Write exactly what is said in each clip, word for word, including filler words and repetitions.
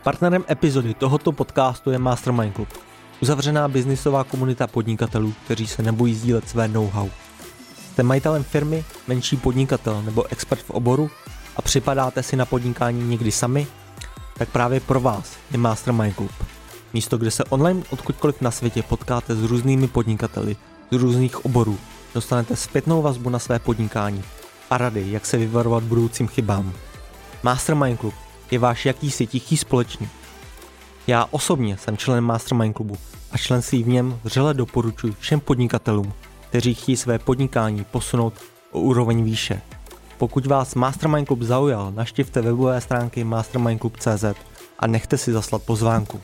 Partnerem epizody tohoto podcastu je Mastermind Club, uzavřená biznisová komunita podnikatelů, kteří se nebojí sdílet své know-how. Jste majitelem firmy, menší podnikatel nebo expert v oboru a připadáte si na podnikání někdy sami? Tak právě pro vás je Mastermind Club. Místo, kde se online odkudkoliv na světě potkáte s různými podnikateli z různých oborů, dostanete zpětnou vazbu na své podnikání a rady, jak se vyvarovat budoucím chybám. Mastermind Club je váš jakýsi tichý společník. Já osobně jsem členem Mastermind Clubu a členství v něm vřele doporučuji všem podnikatelům, kteří chtějí své podnikání posunout o úroveň výše. Pokud vás Mastermind Club zaujal, navštivte webové stránky mastermind club tečka cé zet a nechte si zaslat pozvánku.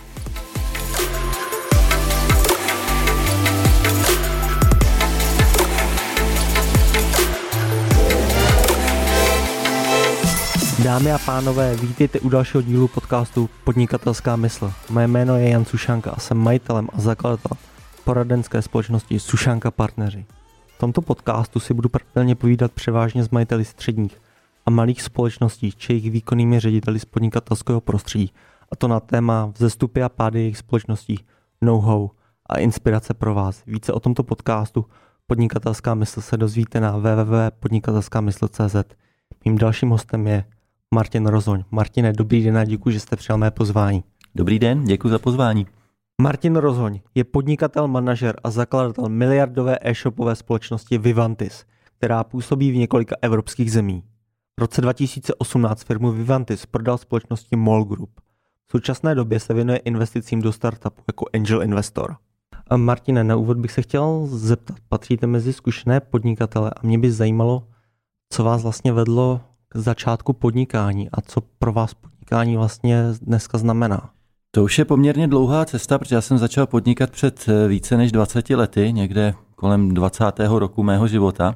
Dámy a pánové, vítejte u dalšího dílu podcastu Podnikatelská mysl. Moje jméno je Jan Sušanka a jsem majitelem a zakladatelem poradenské společnosti Sušanka Partneři. V tomto podcastu si budu pravidelně povídat převážně s majiteli středních a malých společností či jejich výkonnými řediteli z podnikatelského prostředí, a to na téma vzestupy a pády jejich společností, know-how a inspirace pro vás. Více o tomto podcastu Podnikatelská mysl se dozvíte na w w w tečka podnikatelská mysl tečka cé zet. Mým dalším hostem je Martin Rozoň. Martine, dobrý den a děkuji, že jste přijal mé pozvání. Dobrý den, děkuji za pozvání. Martin Rozoň je podnikatel, manažer a zakladatel miliardové e-shopové společnosti Vivantis, která působí v několika evropských zemí. V roce dva tisíce osmnáct firmu Vivantis prodal společnosti MOL Group. V současné době se věnuje investicím do startupu jako angel investor. A Martine, na úvod bych se chtěl zeptat, patříte mezi zkušené podnikatele a mě by zajímalo, co vás vlastně vedlo k začátku podnikání a co pro vás podnikání vlastně dneska znamená? To už je poměrně dlouhá cesta, protože já jsem začal podnikat před více než dvaceti lety, někde kolem dvacátého roku mého života.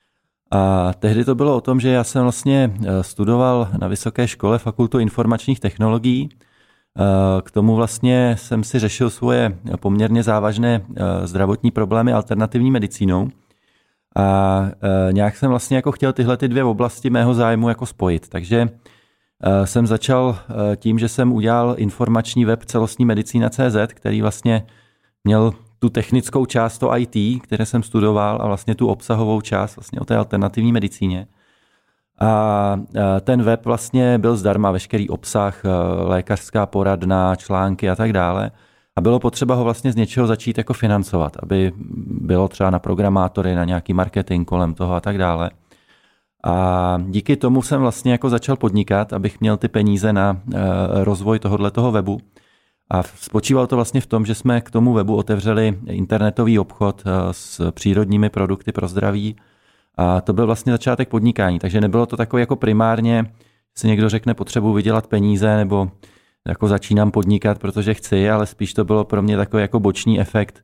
A tehdy to bylo o tom, že já jsem vlastně studoval na vysoké škole Fakultu informačních technologií. K tomu vlastně jsem si řešil svoje poměrně závažné zdravotní problémy alternativní medicínou. A e, nějak jsem vlastně jako chtěl tyhle ty dvě oblasti mého zájmu jako spojit. Takže e, jsem začal e, tím, že jsem udělal informační web celostní medicína tečka cé zet, který vlastně měl tu technickou část, to í té, které jsem studoval, a vlastně tu obsahovou část vlastně o té alternativní medicíně. A e, ten web vlastně byl zdarma, veškerý obsah, e, lékařská poradna, články a tak dále. A bylo potřeba ho vlastně z něčeho začít jako financovat, aby bylo třeba na programátory, na nějaký marketing kolem toho a tak dále. A díky tomu jsem vlastně jako začal podnikat, abych měl ty peníze na rozvoj tohoto webu. A spočívalo to vlastně v tom, že jsme k tomu webu otevřeli internetový obchod s přírodními produkty pro zdraví. A to byl vlastně začátek podnikání, takže nebylo to takové jako primárně, si někdo řekne, potřebuji vydělat peníze nebo jako začínám podnikat, protože chci, ale spíš to bylo pro mě takový jako boční efekt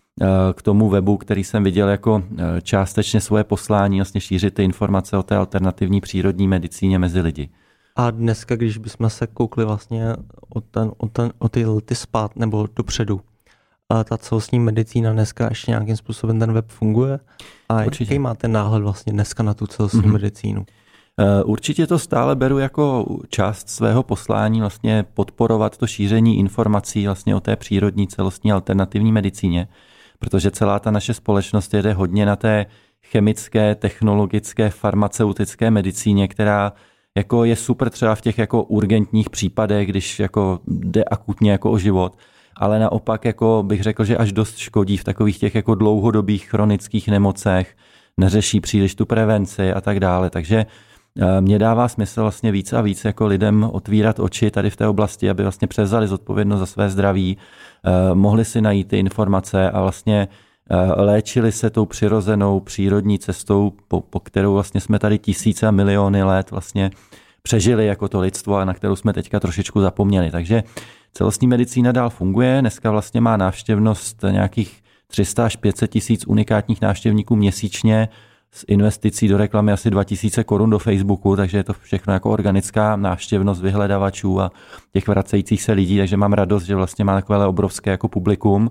k tomu webu, který jsem viděl jako částečně svoje poslání, vlastně šířit ty informace o té alternativní přírodní medicíně mezi lidi. A dneska, když bychom se koukli vlastně o, ten, o, ten, o ty lety spát nebo dopředu, a ta celostní medicína dneska ještě nějakým způsobem ten web funguje? A Určitě. Jaký máte náhled vlastně dneska na tu celostní mm-hmm. medicínu? Určitě to stále beru jako část svého poslání, vlastně podporovat to šíření informací vlastně o té přírodní celostní alternativní medicíně, protože celá ta naše společnost jede hodně na té chemické, technologické, farmaceutické medicíně, která jako je super třeba v těch jako urgentních případech, když jako jde akutně jako o život, ale naopak jako bych řekl, že až dost škodí v takových těch jako dlouhodobých chronických nemocech, neřeší příliš tu prevenci a tak dále, takže mně dává smysl vlastně víc a víc jako lidem otvírat oči tady v té oblasti, aby vlastně převzali zodpovědnost za své zdraví, mohli si najít ty informace a vlastně léčili se tou přirozenou přírodní cestou, po, po kterou vlastně jsme tady tisíce a miliony let vlastně přežili jako to lidstvo a na kterou jsme teďka trošičku zapomněli. Takže celostní medicína dál funguje, dneska vlastně má návštěvnost nějakých tři sta až pět set tisíc unikátních návštěvníků měsíčně, s investicí do reklamy asi dva tisíce korun do Facebooku, takže je to všechno jako organická návštěvnost vyhledavačů a těch vracejících se lidí, takže mám radost, že vlastně má takové obrovské jako publikum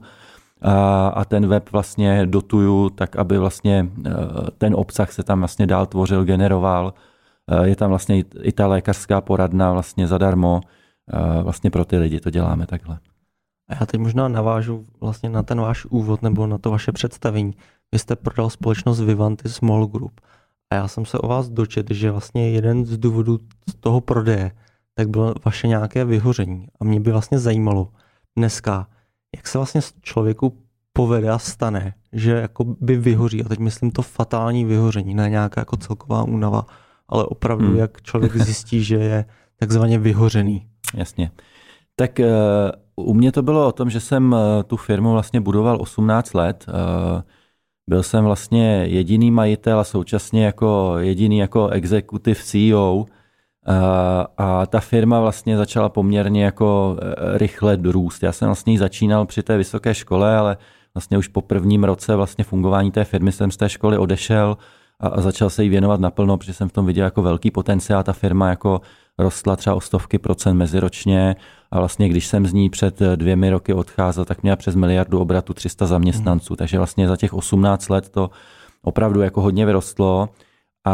a, a ten web vlastně dotuju tak, aby vlastně ten obsah se tam vlastně dál tvořil, generoval. Je tam vlastně i ta lékařská poradna vlastně zadarmo. vlastně pro ty lidi to děláme takhle. A já teď možná navážu vlastně na ten váš úvod nebo na to vaše představení. Vy jste prodal společnost Vivanty Small Group a já jsem se o vás dočet, že vlastně jeden z důvodů z toho prodeje tak bylo vaše nějaké vyhoření. A mě by vlastně zajímalo dneska, jak se vlastně člověku povede a stane, že jako by vyhoří, a teď myslím to fatální vyhoření, ne nějaká jako celková únava, ale opravdu hmm. jak člověk zjistí, že je takzvaně vyhořený. Jasně. Tak uh, u mě to bylo o tom, že jsem uh, tu firmu vlastně budoval osmnáct let. Uh, byl jsem vlastně jediný majitel a současně jako jediný jako executive C E O. A ta firma vlastně začala poměrně jako rychle růst. Já jsem vlastně začínal při té vysoké škole, ale vlastně už po prvním roce vlastně fungování té firmy jsem z té školy odešel a začal se jí věnovat naplno, protože jsem v tom viděl jako velký potenciál. Ta firma jako rostla třeba o stovky procent meziročně a vlastně když jsem z ní před dvěmi roky odcházel, tak měla přes miliardu obratu, tři sta zaměstnanců. Hmm. Takže vlastně za těch osmnáct let to opravdu jako hodně vyrostlo. A,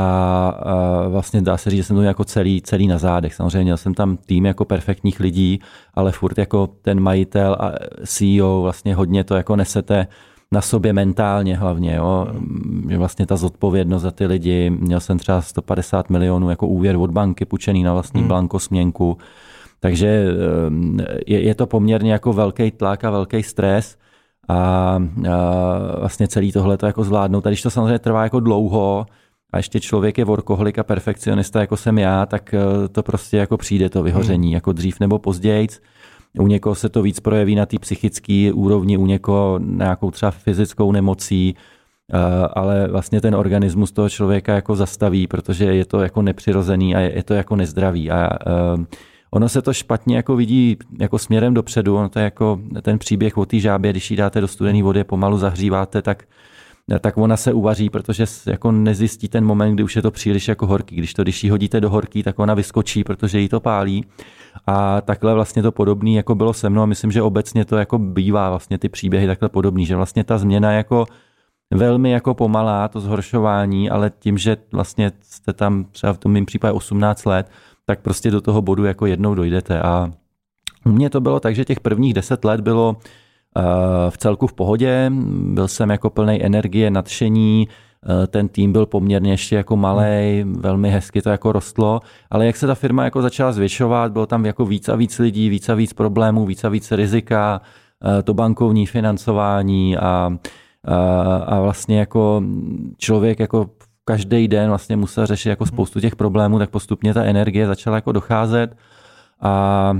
a vlastně dá se říct, že jsem to jako celý, celý na zádech. Samozřejmě měl jsem tam tým jako perfektních lidí, ale furt jako ten majitel a C E O vlastně hodně to jako nesete na sobě mentálně hlavně. Jo. Že vlastně ta zodpovědnost za ty lidi, měl jsem třeba sto padesát milionů jako úvěr od banky půjčený na vlastní hmm. blanko směnku. Takže je, je to poměrně jako velký tlak a velký stres a, a vlastně celý tohle to jako zvládnout. A když to samozřejmě trvá jako dlouho, a ještě člověk je workoholik a perfekcionista, jako jsem já, tak to prostě jako přijde to vyhoření, hmm. jako dřív nebo později. U někoho se to víc projeví na té psychické úrovni, u někoho nějakou třeba fyzickou nemocí, ale vlastně ten organismus toho člověka jako zastaví, protože je to jako nepřirozený a je to jako nezdravý. A ono se to špatně jako vidí jako směrem dopředu, ono to je jako ten příběh o té žábě, když ji dáte do studené vody, pomalu zahříváte, tak tak ona se uvaří, protože jako nezjistí ten moment, kdy už je to příliš jako horký. Když to, když ji hodíte do horký, tak ona vyskočí, protože jí to pálí. A takhle vlastně to podobný jako bylo se mnou a myslím, že obecně to jako bývá vlastně ty příběhy takhle podobný, že vlastně ta změna jako velmi jako pomalá, to zhoršování, ale tím, že vlastně jste tam třeba v tom mým případě osmnáct let, tak prostě do toho bodu jako jednou dojdete. A u mě to bylo tak, že těch prvních deset let bylo v celku v pohodě, byl jsem jako plnej energie, nadšení, ten tým byl poměrně ještě jako malej, velmi hezky to jako rostlo, ale jak se ta firma jako začala zvětšovat, bylo tam jako víc a víc lidí, víc a víc problémů, víc a víc rizika, to bankovní financování a, a, a vlastně jako člověk jako každý den vlastně musel řešit jako spoustu těch problémů, tak postupně ta energie začala jako docházet. A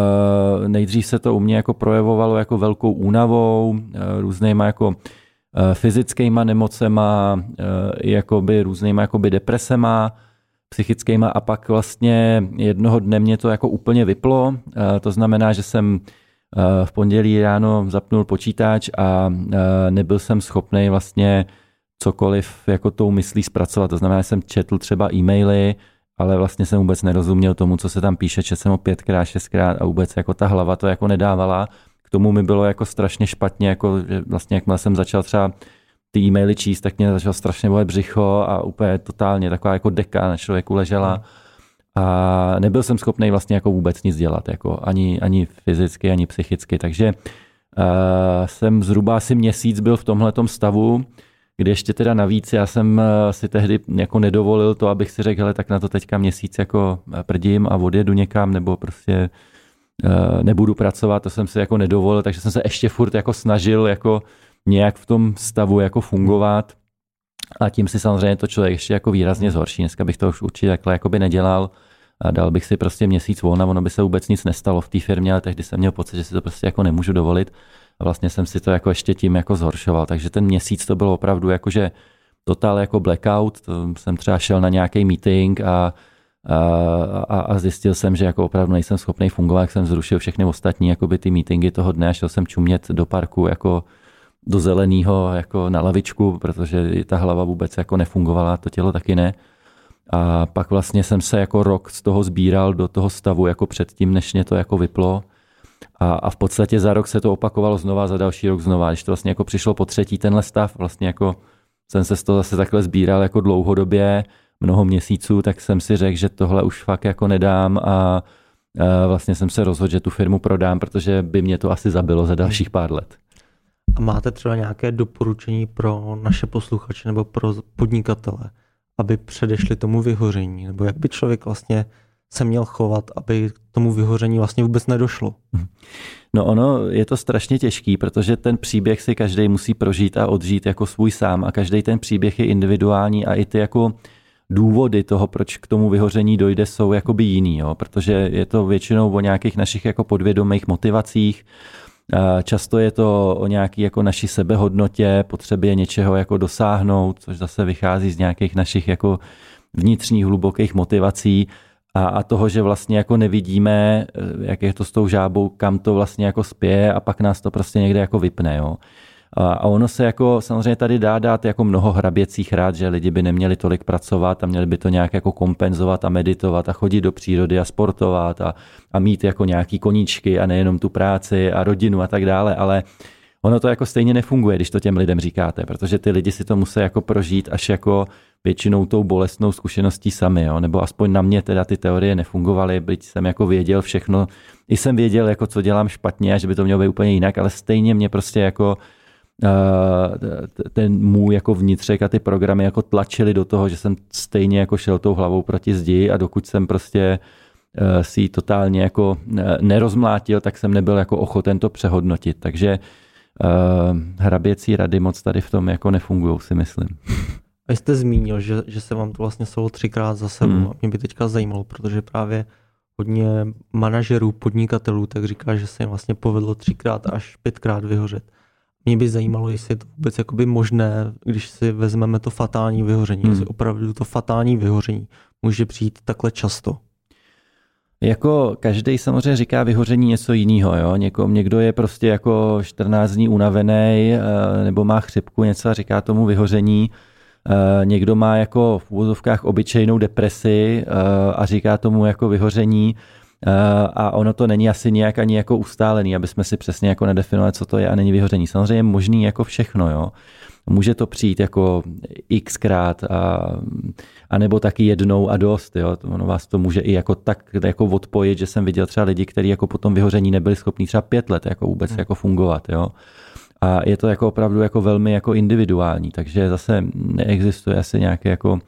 e, nejdřív se to u mě jako projevovalo jako velkou únavou, e, různýma jako e, fyzickýma nemocema, e, jakoby různýma jakoby depresema, psychickýma a pak vlastně jednoho dne mě to jako úplně vyplo. E, to znamená, že jsem e, v pondělí ráno zapnul počítač a e, nebyl jsem schopný vlastně cokoliv jako tou myslí zpracovat. To znamená, že jsem četl třeba e-maily, ale vlastně jsem vůbec nerozuměl tomu, co se tam píše, četl jsem ho pětkrát, šestkrát a vůbec jako ta hlava to jako nedávala. K tomu mi bylo jako strašně špatně, jako že vlastně jakmile jsem začal třeba ty e-maily číst, tak mě začalo strašně bolet břicho a úplně totálně taková jako deka na člověku ležela. A nebyl jsem schopný vlastně jako vůbec nic dělat, jako ani, ani fyzicky, ani psychicky. Takže uh, jsem zhruba asi měsíc byl v tomhletom stavu, kdy ještě teda navíc já jsem si tehdy jako nedovolil to, abych si řekl, hele, tak na to teďka měsíc jako prdím a odjedu někam, nebo prostě uh, nebudu pracovat, to jsem si jako nedovolil, takže jsem se ještě furt jako snažil jako nějak v tom stavu jako fungovat a tím si samozřejmě to člověk ještě jako výrazně zhorší. Dneska bych to už určitě takhle jako by nedělal a dal bych si prostě měsíc volna, ono by se vůbec nic nestalo v té firmě, ale tehdy jsem měl pocit, že si to prostě jako nemůžu dovolit. A vlastně jsem si to jako ještě tím jako zhoršoval. Takže ten měsíc to bylo opravdu jakože totál jako blackout. To jsem třeba šel na nějaký meeting a, a, a zjistil jsem, že jako opravdu nejsem schopný fungovat, jak jsem zrušil všechny ostatní jakoby ty meetingy toho dne a šel jsem čumět do parku jako do zeleného jako na lavičku, protože ta hlava vůbec jako nefungovala, to tělo taky ne. A pak vlastně jsem se jako rok z toho sbíral do toho stavu jako předtím, než mě to jako vyplo. A, a v podstatě za rok se to opakovalo znova, za další rok znova. Když to vlastně jako přišlo po třetí tenhle stav, vlastně jako jsem se z toho zase takhle sbíral jako dlouhodobě, mnoho měsíců, tak jsem si řekl, že tohle už fakt jako nedám a, vlastně jsem se rozhodl, že tu firmu prodám, protože by mě to asi zabilo za dalších pár let. A máte třeba nějaké doporučení pro naše posluchače nebo pro podnikatele, aby předešli tomu vyhoření? Nebo jak by člověk vlastně se měl chovat, aby k tomu vyhoření vlastně vůbec nedošlo? No ono je to strašně těžký, protože ten příběh si každý musí prožít a odžít jako svůj sám a každý ten příběh je individuální a i ty jako důvody toho, proč k tomu vyhoření dojde, jsou jakoby jiný, jo? Protože je to většinou o nějakých našich jako podvědomých motivacích. Často je to o nějaký jako naší sebehodnotě, potřebě něčeho jako dosáhnout, což zase vychází z nějakých našich jako vnitřních hlubokých motivací a, a toho, že vlastně jako nevidíme, jak je to s tou žábou, kam to vlastně jako spěje a pak nás to prostě někde jako vypne, jo. A ono se jako samozřejmě tady dá dát jako mnoho hraběcích rád, že lidi by neměli tolik pracovat a měli by to nějak jako kompenzovat a meditovat a chodit do přírody a sportovat a, a mít jako nějaký koníčky a nejenom tu práci a rodinu a tak dále, ale ono to jako stejně nefunguje, když to těm lidem říkáte, protože ty lidi si to musí jako prožít až jako většinou tou bolestnou zkušeností sami, jo? Nebo aspoň na mě teda ty teorie nefungovaly, byť jsem jako věděl všechno, i jsem věděl, jako co dělám špatně a že by to mělo být úplně jinak, ale stejně mě prostě jako ten můj jako vnitřek a ty programy jako tlačily do toho, že jsem stejně jako šel tou hlavou proti zdi a dokud jsem prostě si ji totálně jako nerozmlátil, tak jsem nebyl jako ochoten to přehodnotit. Takže hraběcí rady moc tady v tom jako nefungujou, si myslím. A jste zmínil, že, že se vám to vlastně stalo třikrát za sebou. Hmm. Mě by teďka zajímalo, protože právě hodně manažerů, podnikatelů tak říká, že se jim vlastně povedlo třikrát až pětkrát vyhořet. Mě by zajímalo, jestli je to vůbec jakoby možné, když si vezmeme to fatální vyhoření, hmm. jestli opravdu to fatální vyhoření může přijít takhle často. Jako každý samozřejmě říká vyhoření něco jiného. Jo? Něko, někdo je prostě jako čtrnáct dní unavený nebo má chřipku, něco a říká tomu vyhoření. Někdo má jako v úvozovkách obyčejnou depresi a říká tomu jako vyhoření. A ono to není asi nějak ani jako ustálený, aby jsme si přesně jako nedefinovali, co to je a není vyhoření. Samozřejmě je možný jako všechno, jo. Může to přijít jako xkrát a, a nebo taky jednou a dost, jo. Ono vás to může i jako tak jako odpojit, že jsem viděl třeba lidi, kteří jako po tom vyhoření nebyli schopní třeba pět let jako vůbec hmm. jako fungovat, jo. A je to jako opravdu jako velmi jako individuální, takže zase neexistuje asi nějaké jako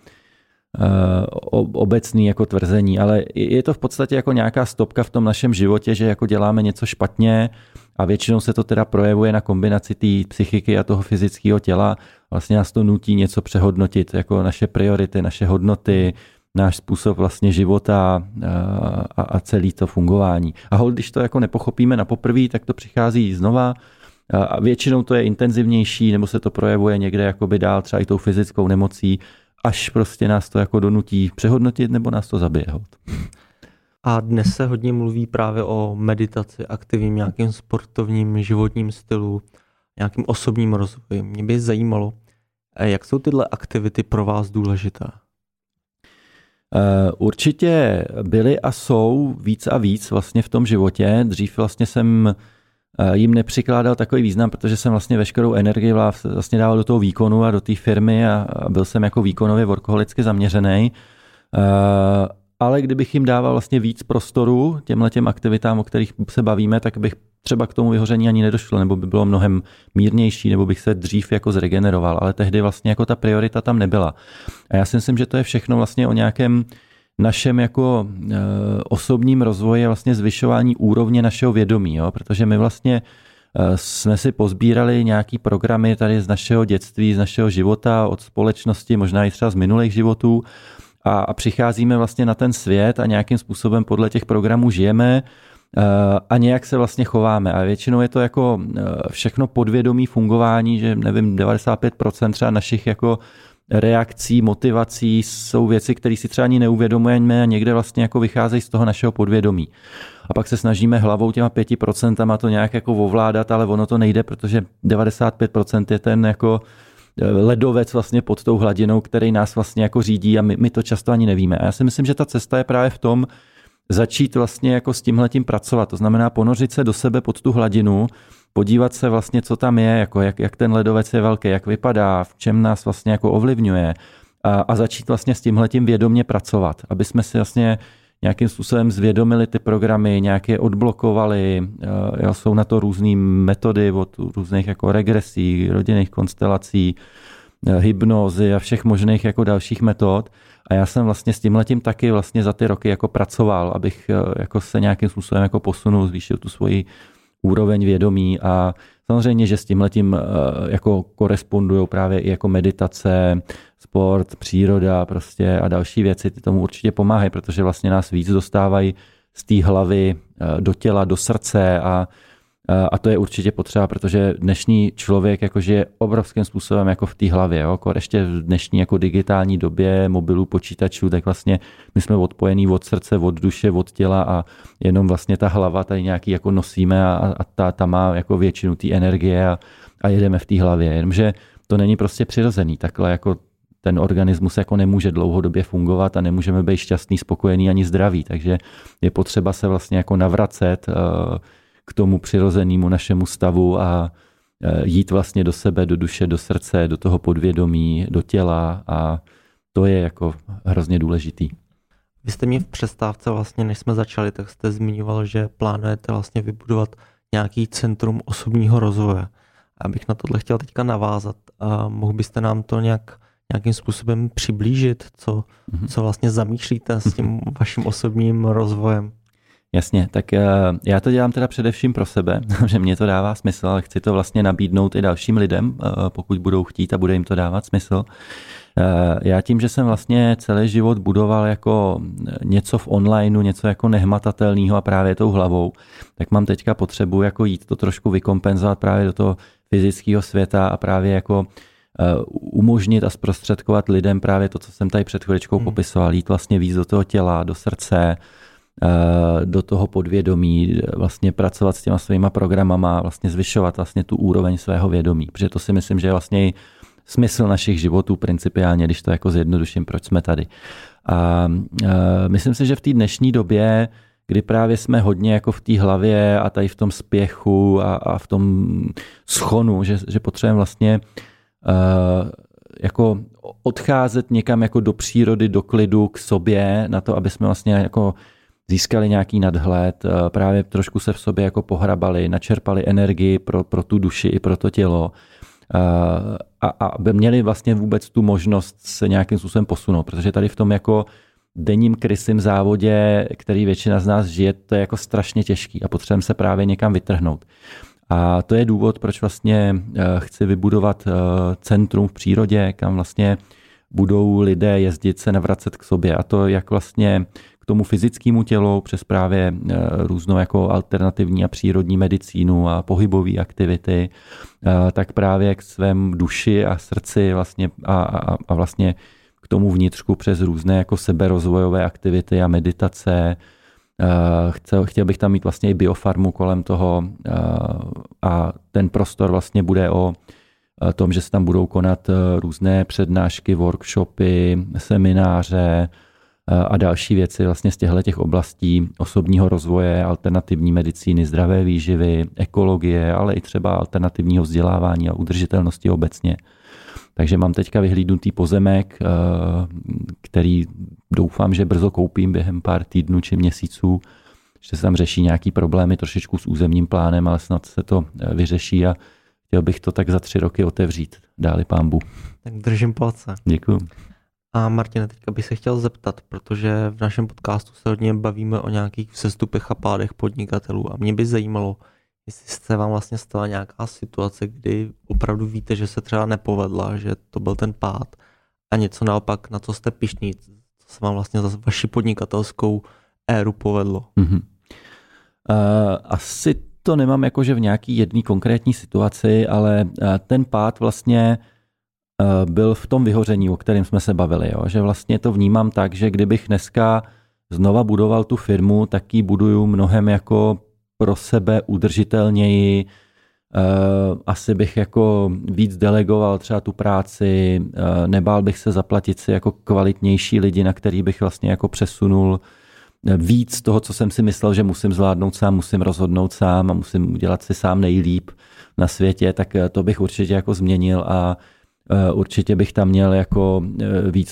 obecný jako tvrzení, ale je to v podstatě jako nějaká stopka v tom našem životě, že jako děláme něco špatně a většinou se to teda projevuje na kombinaci té psychiky a toho fyzického těla. Vlastně nás to nutí něco přehodnotit, jako naše priority, naše hodnoty, náš způsob vlastně života a, a celé to fungování. A hol, když to jako nepochopíme na poprvé, tak to přichází znova a většinou to je intenzivnější nebo se to projevuje někde jakoby dál třeba i tou fyzickou nemocí, až prostě nás to jako donutí přehodnotit nebo nás to zabije. A dnes se hodně mluví právě o meditaci, aktivním nějakým sportovním životním stylu, nějakým osobním rozvoji. Mě by zajímalo, jak jsou tyhle aktivity pro vás důležité? Určitě byly a jsou víc a víc vlastně v tom životě. Dřív vlastně jsem jim nepřikládal takový význam, protože jsem vlastně veškerou energii vlastně dával do toho výkonu a do té firmy a byl jsem jako výkonově workoholicky zaměřený. Ale kdybych jim dával vlastně víc prostoru těmhletěm aktivitám, o kterých se bavíme, tak bych třeba k tomu vyhoření ani nedošlo, nebo by bylo mnohem mírnější, nebo bych se dřív jako zregeneroval, ale tehdy vlastně jako ta priorita tam nebyla. A já si myslím, že to je všechno vlastně o nějakém našem jako e, osobním rozvoji, vlastně zvyšování úrovně našeho vědomí, jo? Protože my vlastně e, jsme si pozbírali nějaký programy tady z našeho dětství, z našeho života, od společnosti, možná i třeba z minulých životů a, a přicházíme vlastně na ten svět a nějakým způsobem podle těch programů žijeme e, a nějak se vlastně chováme a většinou je to jako e, všechno podvědomí fungování, že nevím, devadesát pět procent třeba našich jako reakcí, motivací jsou věci, které si třeba ani neuvědomujeme a někde vlastně jako vycházejí z toho našeho podvědomí. A pak se snažíme hlavou těma pěti procentama to nějak jako ovládat, ale ono to nejde, protože devadesát pět procent je ten jako ledovec vlastně pod tou hladinou, který nás vlastně jako řídí a my, my to často ani nevíme. A já si myslím, že ta cesta je právě v tom začít vlastně jako s tímhletím pracovat. To znamená ponořit se do sebe pod tu hladinu, podívat se vlastně, co tam je, jako jak, jak ten ledovec je velký, jak vypadá, v čem nás vlastně jako ovlivňuje a, a začít vlastně s tímhletím vědomě pracovat, aby jsme si vlastně nějakým způsobem zvědomili ty programy, nějaké odblokovali, jo, jsou na to různé metody od různých jako regresí, rodinných konstelací, hypnózy a všech možných jako dalších metod. A já jsem vlastně s tímhletím taky vlastně za ty roky jako pracoval, abych jako se nějakým způsobem jako posunul, zvýšil tu svoji úroveň vědomí a samozřejmě, že s tímhletím jako korespondují právě i jako meditace, sport, příroda prostě a další věci, ty tomu určitě pomáhají, protože vlastně nás víc dostávají z té hlavy do těla, do srdce a A to je určitě potřeba, protože dnešní člověk jako žije obrovským způsobem jako v té hlavě. Jo? Ještě v dnešní jako digitální době mobilů, počítačů, tak vlastně my jsme odpojení od srdce, od duše, od těla a jenom vlastně ta hlava tady nějaký jako nosíme a, a ta, ta má jako většinu té energie a, a jedeme v té hlavě. Jenomže to není prostě přirozený. Takhle jako ten organismus jako nemůže dlouhodobě fungovat a nemůžeme být šťastný, spokojený ani zdravý. Takže je potřeba se vlastně jako navracet uh, k tomu přirozenému našemu stavu a jít vlastně do sebe, do duše, do srdce, do toho podvědomí, do těla a to je jako hrozně důležitý. Vy jste mě v přestávce vlastně, než jsme začali, tak jste zmiňoval, že plánujete vlastně vybudovat nějaký centrum osobního rozvoje. Abych na tohle chtěl teďka navázat. A mohl byste nám to nějak, nějakým způsobem přiblížit, co, mm-hmm. co vlastně zamýšlíte s tím vaším osobním rozvojem? Jasně, tak já to dělám teda především pro sebe, že mě to dává smysl, ale chci to vlastně nabídnout i dalším lidem, pokud budou chtít a bude jim to dávat smysl. Já tím, že jsem vlastně celý život budoval jako něco v onlineu, něco jako nehmatatelného a právě tou hlavou, tak mám teďka potřebu jako jít to trošku vykompenzovat právě do toho fyzického světa a právě jako umožnit a zprostředkovat lidem právě to, co jsem tady před chviličkou hmm. popisoval, jít vlastně víc do toho těla, do srdce, do toho podvědomí, vlastně pracovat s těma svýma programama, vlastně zvyšovat vlastně tu úroveň svého vědomí. Protože to si myslím, že je vlastně i smysl našich životů principiálně, když to jako zjednoduším, proč jsme tady. A myslím si, že v té dnešní době, kdy právě jsme hodně jako v té hlavě a tady v tom spěchu a, a v tom schonu, že, že potřebujeme vlastně uh, jako odcházet někam jako do přírody, do klidu, k sobě, na to, aby jsme vlastně jako získali nějaký nadhled, právě trošku se v sobě jako pohrabali, načerpali energii pro, pro tu duši i pro to tělo a, a aby měli vlastně vůbec tu možnost se nějakým způsobem posunout, protože tady v tom jako denním krysím závodě, který většina z nás žije, to je jako strašně těžký a potřebujeme se právě někam vytrhnout. A to je důvod, proč vlastně chci vybudovat centrum v přírodě, kam vlastně budou lidé jezdit se navracet k sobě a to jak vlastně k tomu fyzickému tělu přes právě různou jako alternativní a přírodní medicínu a pohybové aktivity, tak právě k svém duši a srdci vlastně a, a, a vlastně k tomu vnitřku přes různé jako seberozvojové aktivity a meditace. Chtěl, chtěl bych tam mít vlastně i biofarmu kolem toho a ten prostor vlastně bude o tom, že se tam budou konat různé přednášky, workshopy, semináře a další věci vlastně z těchto těch oblastí osobního rozvoje, alternativní medicíny, zdravé výživy, ekologie, ale i třeba alternativního vzdělávání a udržitelnosti obecně. Takže mám teďka vyhlídnutý pozemek, který doufám, že brzo koupím během pár týdnů či měsíců, že se tam řeší nějaký problémy trošičku s územním plánem, ale snad se to vyřeší a chtěl bych to tak za tři roky otevřít, dáli pánbu. Tak držím palce. Děkuju. A Martine, teďka bych se chtěl zeptat, protože v našem podcastu se hodně bavíme o nějakých vzestupech a pádech podnikatelů a mě by zajímalo, jestli se vám vlastně stala nějaká situace, kdy opravdu víte, že se třeba nepovedla, že to byl ten pád a něco naopak, na co jste pyšní, co se vám vlastně za vaši podnikatelskou éru povedlo. Mm-hmm. Uh, asi to nemám jakože v nějaký jedné konkrétní situaci, ale uh, ten pád vlastně uh, byl v tom vyhoření, o kterém jsme se bavili. Jo? Že vlastně to vnímám tak, že kdybych dneska znova budoval tu firmu, tak ji buduju mnohem jako pro sebe udržitelněji. Uh, asi bych jako víc delegoval třeba tu práci, uh, nebál bych se zaplatit si jako kvalitnější lidi, na který bych vlastně jako přesunul víc toho, co jsem si myslel, že musím zvládnout sám, musím rozhodnout sám a musím udělat si sám nejlíp na světě, tak to bych určitě jako změnil a uh, určitě bych tam měl jako uh, víc toho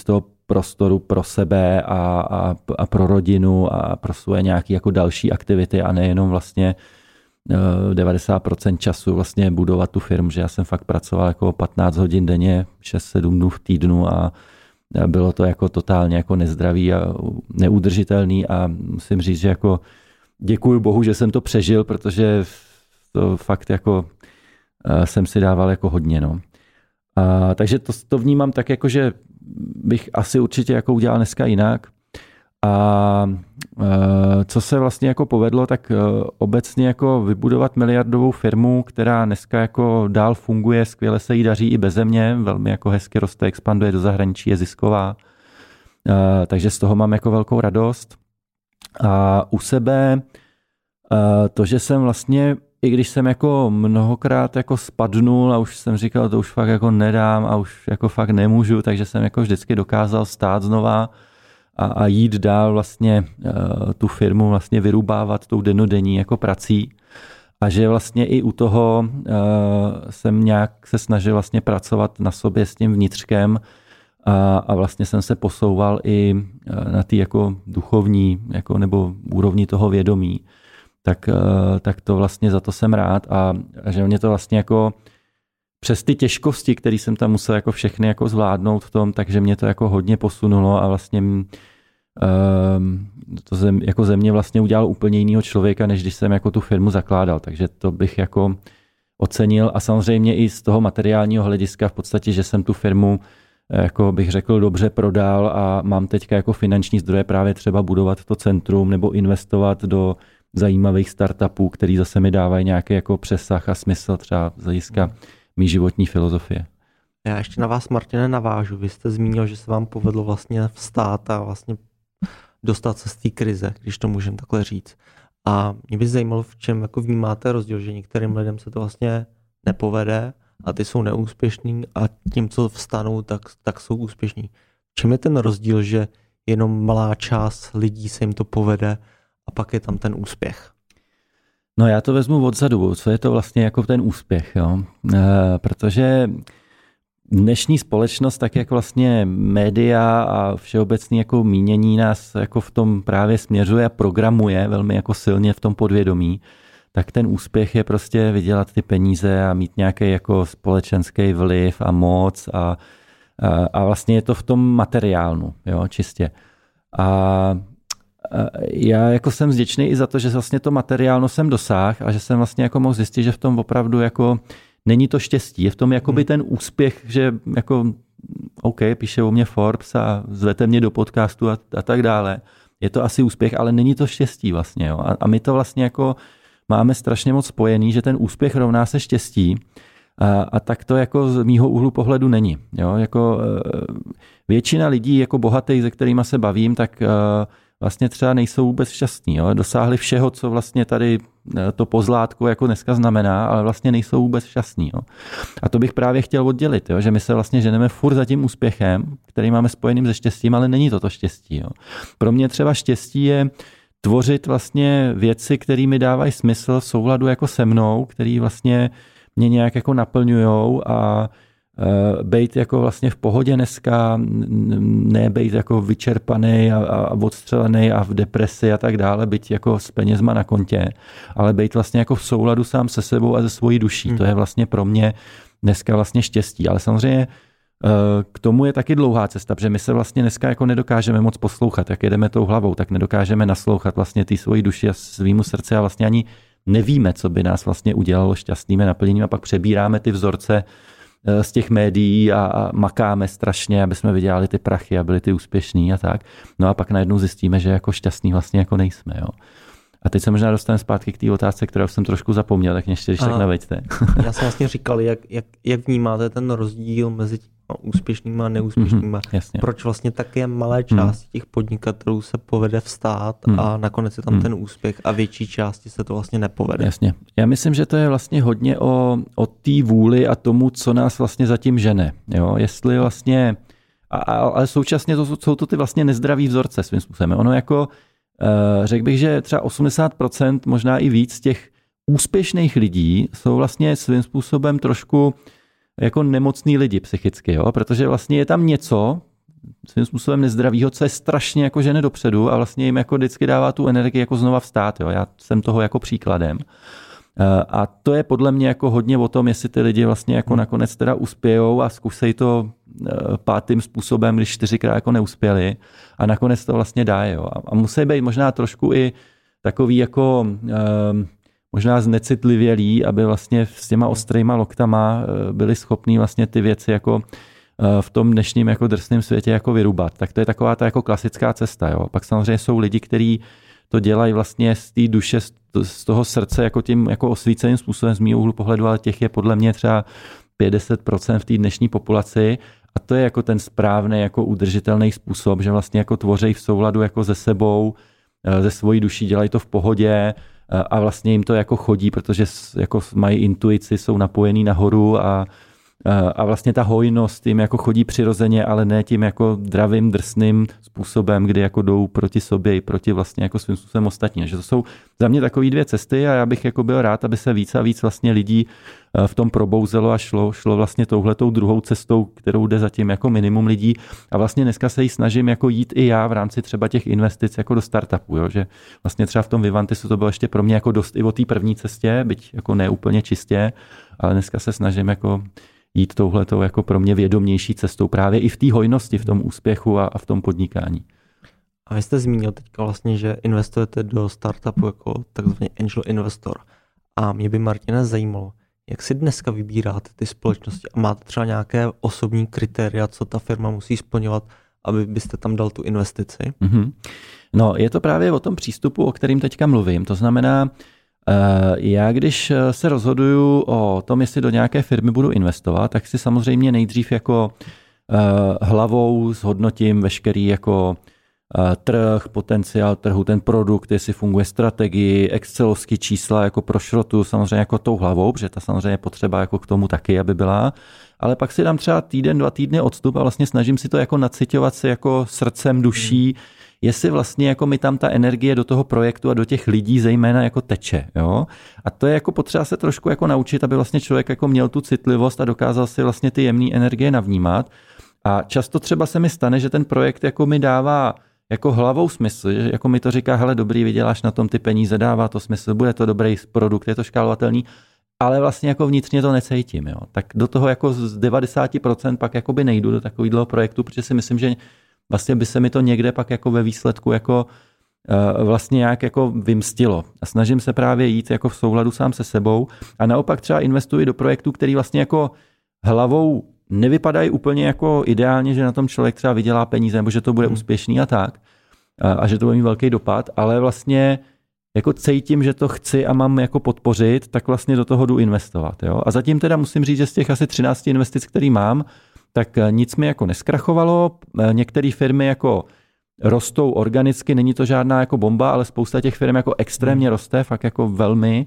prostoru pro sebe a, a, a pro rodinu a pro svoje nějaké jako další aktivity a nejenom vlastně devadesát procent času vlastně budovat tu firmu, že já jsem fakt pracoval jako patnáct hodin denně, šest sedm dnů v týdnu a bylo to jako totálně jako nezdravý a neudržitelný a musím říct, že jako děkuju Bohu, že jsem to přežil, protože to fakt jako jsem si dával jako hodně, no. A, takže to, to vnímám tak jako, že bych asi určitě jako udělal dneska jinak. A co se vlastně jako povedlo, tak obecně jako vybudovat miliardovou firmu, která dneska jako dál funguje, skvěle se jí daří i beze mě, velmi jako hezky roste, expanduje do zahraničí, je zisková. Takže z toho mám jako velkou radost. A u sebe to, že jsem vlastně, i když jsem jako mnohokrát jako spadnul a už jsem říkal, to už fakt jako nedám a už jako fakt nemůžu, takže jsem jako vždycky dokázal stát znova a, a jít dál vlastně uh, tu firmu vlastně vyrubávat tou dennodenní jako prací a že vlastně i u toho uh, jsem nějak se snažil vlastně pracovat na sobě s tím vnitřkem a, a vlastně jsem se posouval i uh, na té jako duchovní jako nebo úrovni toho vědomí. Tak, uh, tak to vlastně za to jsem rád a, a že mě to vlastně jako přes ty těžkosti, které jsem tam musel jako všechny jako zvládnout v tom, takže mě to jako hodně posunulo a vlastně to zem, jako ze mě vlastně udělal úplně jinýho člověka, než když jsem jako tu firmu zakládal. Takže to bych jako ocenil a samozřejmě i z toho materiálního hlediska v podstatě, že jsem tu firmu jako bych řekl dobře prodal a mám teďka jako finanční zdroje právě třeba budovat to centrum nebo investovat do zajímavých startupů, který zase mi dávají nějaký jako přesah a smysl třeba z hlediska mý životní filozofie. Já ještě na vás, Martine, navážu. Vy jste zmínil, že se vám povedlo vlastně vstát a vlastně dostat se z té krize, když to můžeme takhle říct. A mě by zajímalo, v čem jako vnímáte rozdíl, že některým lidem se to vlastně nepovede a ty jsou neúspěšní a tím, co vstanou, tak, tak jsou úspěšní. V čem je ten rozdíl, že jenom malá část lidí se jim to povede a pak je tam ten úspěch? No já to vezmu odzadu, co je to vlastně jako ten úspěch, jo? E, protože dnešní společnost, tak jak vlastně média a všeobecné jako mínění nás jako v tom právě směřuje a programuje velmi jako silně v tom podvědomí, tak ten úspěch je prostě vydělat ty peníze a mít nějaký jako společenský vliv a moc a, a, a vlastně je to v tom materiálnu, jo, čistě. A já jako jsem vděčný i za to, že vlastně to materiálno jsem dosáhl a že jsem vlastně jako mohl zjistit, že v tom opravdu jako není to štěstí. Je v tom jakoby ten úspěch, že jako OK, píše o mě Forbes a zvete mě do podcastu a, a tak dále. Je to asi úspěch, ale není to štěstí vlastně. Jo. A, a my to vlastně jako máme strašně moc spojený, že ten úspěch rovná se štěstí. A, a tak to jako z mýho úhlu pohledu není. Jo. Jako, většina lidí jako bohatých, se kterými se bavím, tak vlastně třeba nejsou vůbec šťastní. Jo? Dosáhli všeho, co vlastně tady to pozlátko jako dneska znamená, ale vlastně nejsou vůbec šťastní. Jo? A to bych právě chtěl oddělit, jo? Že my se vlastně ženeme furt za tím úspěchem, který máme spojeným se štěstím, ale není to to štěstí. Jo? Pro mě třeba štěstí je tvořit vlastně věci, které mi dávají smysl v souladu jako se mnou, které vlastně mě nějak jako naplňujou a bejt jako vlastně v pohodě dneska, ne bejt jako vyčerpaný a, a odstřelený a v depresi a tak dále, byť jako s penězma na kontě, ale bejt vlastně jako v souladu sám se sebou a se svojí duší. Hmm. To je vlastně pro mě dneska vlastně štěstí. Ale samozřejmě k tomu je taky dlouhá cesta, protože my se vlastně dneska jako nedokážeme moc poslouchat. Jak jedeme tou hlavou, tak nedokážeme naslouchat vlastně té svojí duši a svýmu srdci a vlastně ani nevíme, co by nás vlastně udělalo šťastnými naplněním a pak přebíráme ty vzorce z těch médií a, a makáme strašně, aby jsme vydělali ty prachy a byli ty úspěšní a tak. No a pak najednou zjistíme, že jako šťastní vlastně jako nejsme. Jo. A teď se možná dostaneme zpátky k té otázce, kterou jsem trošku zapomněl, tak mě ještě když tak naveďte. Já jsem vlastně říkal, jak, jak, jak vnímáte ten rozdíl mezi úspěšnýma a neúspěšnýma. Mm-hmm, Proč vlastně také malé části mm. těch podnikatelů se povede vstát mm. a nakonec je tam mm. ten úspěch a větší části se to vlastně nepovede. Jasně. Já myslím, že to je vlastně hodně o, o té vůli a tomu, co nás vlastně zatím žene. Jo? Jestli vlastně, a, a, ale současně to jsou to ty vlastně nezdravý vzorce svým způsobem. Ono jako, uh, řekl bych, že třeba osmdesát procent, možná i víc těch úspěšných lidí jsou vlastně svým způsobem trošku jako nemocný lidi psychicky, jo? Protože vlastně je tam něco svým způsobem nezdravýho, co je strašně jako žene dopředu a vlastně jim jako vždycky dává tu energii jako znova vstát. Jo. Já jsem toho jako příkladem. A to je podle mě jako hodně o tom, jestli ty lidi vlastně jako nakonec teda uspějou a zkusej to pátým způsobem, když čtyřikrát jako neuspěli a nakonec to vlastně dá. Jo. A musí být možná trošku i takový jako možná znecitlivělí, aby vlastně s těma ostrýma loktama byli schopní vlastně ty věci jako v tom dnešním jako drsném světě jako vyrubat. Tak to je taková ta jako klasická cesta. Jo. Pak samozřejmě jsou lidi, kteří to dělají vlastně z té duše, z toho srdce jako tím jako osvíceným způsobem z mýho úhlu pohledu, ale těch je podle mě třeba padesát procent v té dnešní populaci a to je jako ten správný jako udržitelný způsob, že vlastně jako tvoří v souladu jako se sebou, ze svojí duší, dělají to v pohodě a vlastně jim to jako chodí, protože jako mají intuici, jsou napojení nahoru a a vlastně ta hojnost jim jako chodí přirozeně, ale ne tím jako dravým, drsným způsobem, kdy jako jdou proti sobě i proti vlastně jako svým způsobem ostatní. Že to jsou za mě takové dvě cesty a já bych jako byl rád, aby se víc a víc vlastně lidí v tom probouzelo a šlo, šlo vlastně touhletou druhou cestou, kterou jde zatím jako minimum lidí a vlastně dneska se jí snažím jako jít i já v rámci třeba těch investic jako do startupu, jo? Že vlastně třeba v tom Vivantisu to bylo ještě pro mě jako dost i o té první cestě, byť jako ne úplně čistě, ale dneska se snažím jako jít touhletou jako pro mě vědomější cestou právě i v té hojnosti, v tom úspěchu a, a v tom podnikání. A vy jste zmínil teďka vlastně, že investujete do startupu jako takzvaný angel investor. A mě by, Martine, zajímalo, jak si dneska vybíráte ty společnosti a máte třeba nějaké osobní kritéria, co ta firma musí splňovat, aby byste tam dal tu investici? Mm-hmm. No, je to právě o tom přístupu, o kterým teďka mluvím. To znamená, já když se rozhoduju o tom, jestli do nějaké firmy budu investovat, tak si samozřejmě nejdřív jako hlavou zhodnotím veškerý jako trh, potenciál trhu, ten produkt, jestli funguje strategii, excelovský čísla jako pro šrotu, samozřejmě jako tou hlavou, protože ta samozřejmě je potřeba jako k tomu taky, aby byla. Ale pak si dám třeba týden, dva týdny odstup a vlastně snažím si to jako naciťovat se jako srdcem, duší, jestli vlastně jako mi tam ta energie do toho projektu a do těch lidí zejména jako teče. Jo? A to je jako potřeba se trošku jako naučit, aby vlastně člověk jako měl tu citlivost a dokázal si vlastně ty jemné energie navnímat. A často třeba se mi stane, že ten projekt jako mi dává jako hlavou smysl, že jako mi to říká, hele dobrý, vyděláš na tom ty peníze, dává to smysl, bude to dobrý produkt, je to škálovatelný, ale vlastně jako vnitřně to necítím. Jo? Tak do toho jako z devadesát procent pak jakoby nejdu do takového projektu, protože si myslím, že vlastně by se mi to někde pak jako ve výsledku jako uh, vlastně nějak jako vymstilo. A snažím se právě jít jako v souladu sám se sebou a naopak třeba investuji do projektů, který vlastně jako hlavou nevypadají úplně jako ideálně, že na tom člověk třeba vydělá peníze nebo že to bude hmm. úspěšný a tak a, a že to bude mít velký dopad, ale vlastně jako cítím, že to chci a mám jako podpořit, tak vlastně do toho jdu investovat. Jo? A zatím teda musím říct, že z těch asi třinácti investic, který mám, tak nic mi jako neskrachovalo. Některé firmy jako rostou organicky, není to žádná jako bomba, ale spousta těch firm jako extrémně roste, fakt jako velmi.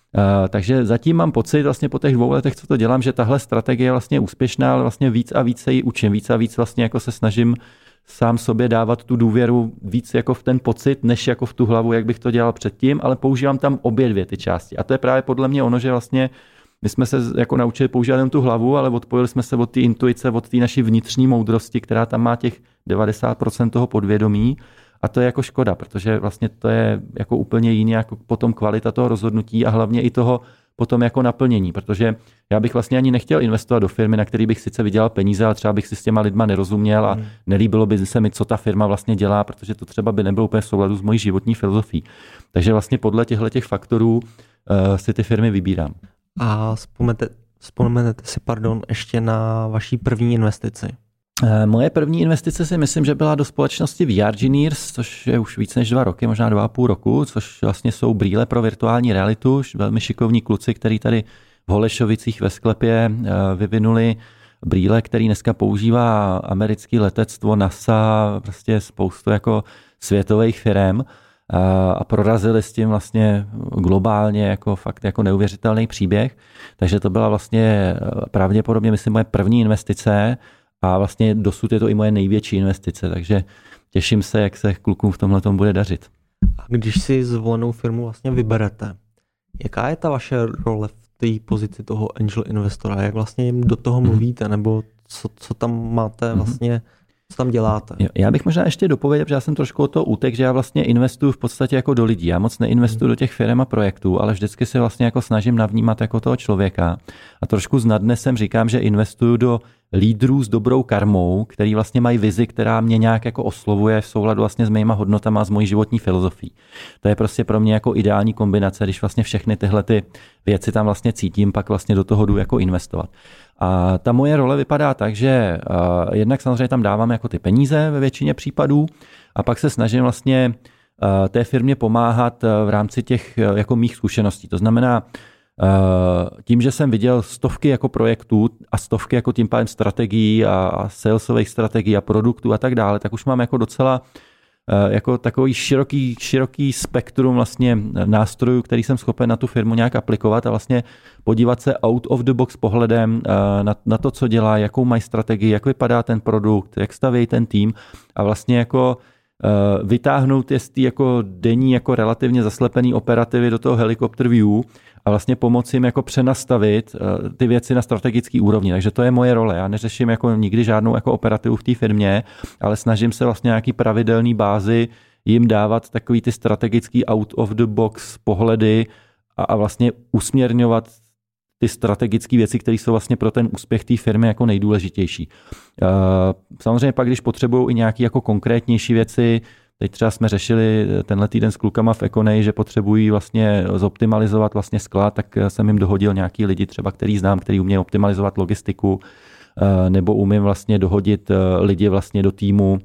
Takže zatím mám pocit vlastně po těch dvou letech, co to dělám, že tahle strategie je vlastně úspěšná, ale vlastně víc a víc se ji učím, víc a víc vlastně jako se snažím sám sobě dávat tu důvěru víc jako v ten pocit, než jako v tu hlavu, jak bych to dělal předtím, ale používám tam obě dvě ty části. A to je právě podle mě ono, že vlastně my jsme se jako naučili používat jen tu hlavu, ale odpojili jsme se od té intuice, od té naší vnitřní moudrosti, která tam má těch devadesát procent toho podvědomí. A to je jako škoda, protože vlastně to je jako úplně jiný jako potom kvalita toho rozhodnutí a hlavně i toho potom jako naplnění, protože já bych vlastně ani nechtěl investovat do firmy, na který bych sice vydělal peníze, ale třeba bych si s těma lidma nerozuměl a nelíbilo by se mi, co ta firma vlastně dělá, protože to třeba by nebylo úplně v souladu s mojí životní filozofií. Takže vlastně podle těchto těch faktorů uh, si ty firmy vybírám. A vzpomenete, vzpomenete si, pardon, ještě na vaší první investici? Moje první investice si myslím, že byla do společnosti V R Engineers, což je už víc než dva roky, možná dva a půl roku, což vlastně jsou brýle pro virtuální realitu. Velmi šikovní kluci, který tady v Holešovicích ve sklepě vyvinuli brýle, který dneska používá americké letectvo, NASA, prostě spoustu jako světových firem a prorazili s tím vlastně globálně jako fakt jako neuvěřitelný příběh. Takže to byla vlastně pravděpodobně, myslím, moje první investice. A vlastně dosud je to i moje největší investice, takže těším se, jak se klukům v tomhletom bude dařit. A když si zvolenou firmu vlastně vyberete, jaká je ta vaše role v té pozici toho angel investora? Jak vlastně jim do toho mluvíte, nebo co, co tam máte vlastně, co tam děláte. Já bych možná ještě dopověděl, že já jsem trošku o to útek, že já vlastně investuju v podstatě jako do lidí. Já moc neinvestuju do těch firm a projektů, ale vždycky se vlastně jako snažím navnímat jako toho člověka. A trošku s nadnesem říkám, že investuju do lídrů s dobrou karmou, který vlastně mají vizi, která mě nějak jako oslovuje v souladu vlastně s mýma hodnotama a s mojí životní filozofií. To je prostě pro mě jako ideální kombinace, když vlastně všechny tyhle ty věci tam vlastně cítím, pak vlastně do toho jdu jako investovat. A ta moje role vypadá tak, že uh, jednak samozřejmě tam dávám jako ty peníze ve většině případů a pak se snažím vlastně uh, té firmě pomáhat uh, v rámci těch uh, jako mých zkušeností. To znamená, uh, tím, že jsem viděl stovky jako projektů a stovky jako tím pádem strategií a, a salesových strategií a produktů a tak dále, tak už mám jako docela jako takový široký, široký spektrum vlastně nástrojů, který jsem schopen na tu firmu nějak aplikovat a vlastně podívat se out of the box pohledem na, na to, co dělá, jakou mají strategii, jak vypadá ten produkt, jak staví ten tým a vlastně jako vytáhnout je z té jako denní jako relativně zaslepený operativy do toho helicopter view a vlastně pomoci jim jako přenastavit ty věci na strategický úrovni. Takže to je moje role. Já neřeším jako nikdy žádnou jako operativu v té firmě, ale snažím se vlastně nějaký pravidelný bázi jim dávat takový ty strategický out of the box pohledy a, a vlastně usměrňovat ty strategické věci, které jsou vlastně pro ten úspěch té firmy jako nejdůležitější. Samozřejmě pak, když potřebují i nějaké jako konkrétnější věci, teď třeba jsme řešili tenhle týden s klukama v Econej, že potřebují vlastně zoptimalizovat vlastně sklad, tak jsem jim dohodil nějaký lidi třeba, který znám, který umějí optimalizovat logistiku, nebo umím vlastně dohodit lidi vlastně do týmu,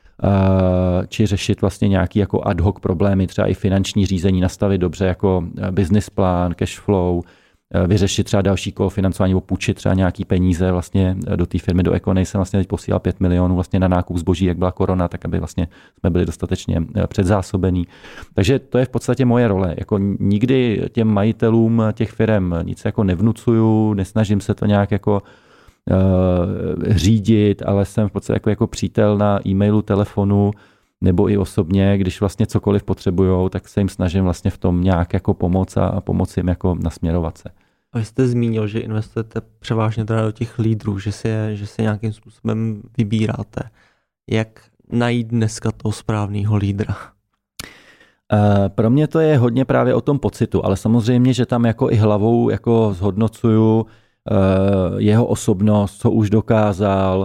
či řešit vlastně nějaký jako ad hoc problémy, třeba i finanční řízení, nastavit dobře jako business plán, cash flow, vyřešit třeba další kolo financování nebo půjčit třeba nějaký peníze vlastně do té firmy, do Econej jsem vlastně teď posílal pět milionů vlastně na nákup zboží, jak byla korona, tak aby vlastně jsme byli dostatečně předzásobení. Takže to je v podstatě moje role. Jako nikdy těm majitelům těch firm nic jako nevnucuju, nesnažím se to nějak jako uh, řídit, ale jsem v podstatě jako, jako přítel na e-mailu, telefonu nebo i osobně, když vlastně cokoliv potřebujou, tak se jim snažím vlastně v tom nějak jako pomoct a pomoci jim jako nasměrovat se. A vy jste zmínil, že investujete převážně teda do těch lídrů, že si, je, že si nějakým způsobem vybíráte. Jak najít dneska toho správného lídra? Pro mě to je hodně právě o tom pocitu, ale samozřejmě, že tam jako i hlavou jako zhodnocuju jeho osobnost, co už dokázal,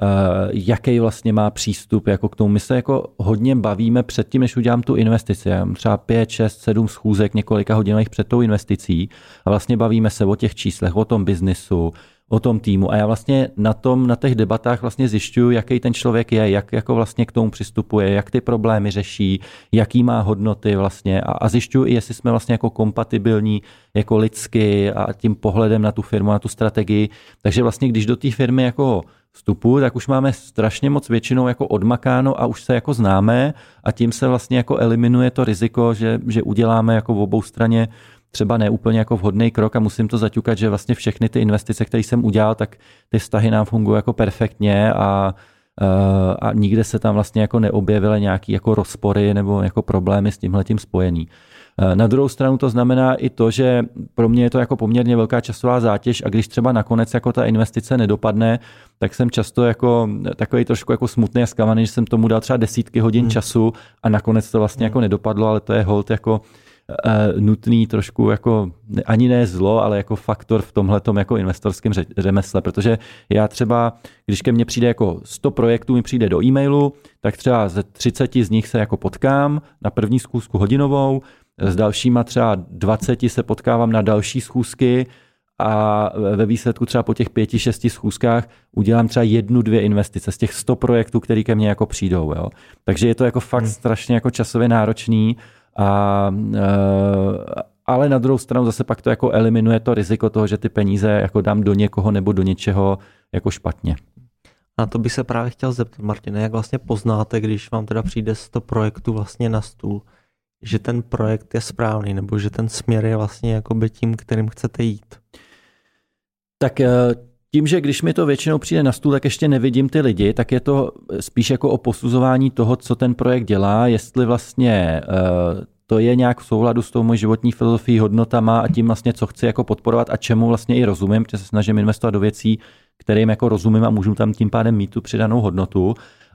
jaký vlastně má přístup jako k tomu. My se jako hodně bavíme před tím, než udělám tu investici. Já mám třeba pět, šest, sedm schůzek několika hodinových před tou investicí a vlastně bavíme se o těch číslech, o tom biznisu, o tom týmu a já vlastně na tom, na těch debatách vlastně zjišťuju, jaký ten člověk je, jak jako vlastně k tomu přistupuje, jak ty problémy řeší, jaký má hodnoty vlastně a, a zjišťuju i, jestli jsme vlastně jako kompatibilní jako lidsky a tím pohledem na tu firmu, na tu strategii. Takže vlastně, když do té firmy jako vstupu, tak už máme strašně moc většinou jako odmakáno a už se jako známe a tím se vlastně jako eliminuje to riziko, že, že uděláme jako v obou straně třeba ne úplně jako vhodný krok a musím to zaťukat, že vlastně všechny ty investice, které jsem udělal, tak ty vztahy nám fungují jako perfektně a, a nikde se tam vlastně jako neobjevily nějaký jako rozpory nebo jako problémy s tímhletím spojený. Na druhou stranu to znamená i to, že pro mě je to jako poměrně velká časová zátěž a když třeba nakonec jako ta investice nedopadne, tak jsem často jako takový trošku jako smutný a zklamaný, že jsem tomu dal třeba desítky hodin hmm. času a nakonec to vlastně hmm. jako nedopadlo, ale to je hold jako uh, nutný trošku jako ani ne zlo, ale jako faktor v tomhletom jako investorském řemesle, protože já třeba, když ke mně přijde jako sto projektů mi přijde do e-mailu, tak třeba ze třiceti z nich se jako potkám na první schůzku hodinovou, s dalšíma třeba dvaceti se potkávám na další schůzky a ve výsledku třeba po těch pěti, šesti schůzkách udělám třeba jednu, dvě investice z těch sto projektů, které ke mně jako přijdou. Jo. Takže je to jako fakt hmm. strašně jako časově náročný, a, ale na druhou stranu zase pak to jako eliminuje to riziko toho, že ty peníze jako dám do někoho nebo do něčeho jako špatně. Na to bych se právě chtěl zeptat, Martine, jak vlastně poznáte, když vám teda přijde sto projektů vlastně na stůl, že ten projekt je správný, nebo že ten směr je vlastně jakoby tím, kterým chcete jít? Tak tím, že když mi to většinou přijde na stůl, tak ještě nevidím ty lidi, tak je to spíš jako o posuzování toho, co ten projekt dělá, jestli vlastně to je nějak v souladu s tou mojí životní filozofií, hodnotama a tím vlastně, co chci jako podporovat a čemu vlastně i rozumím, protože se snažím investovat do věcí, kterým jako rozumím a můžu tam tím pádem mít tu přidanou hodnotu.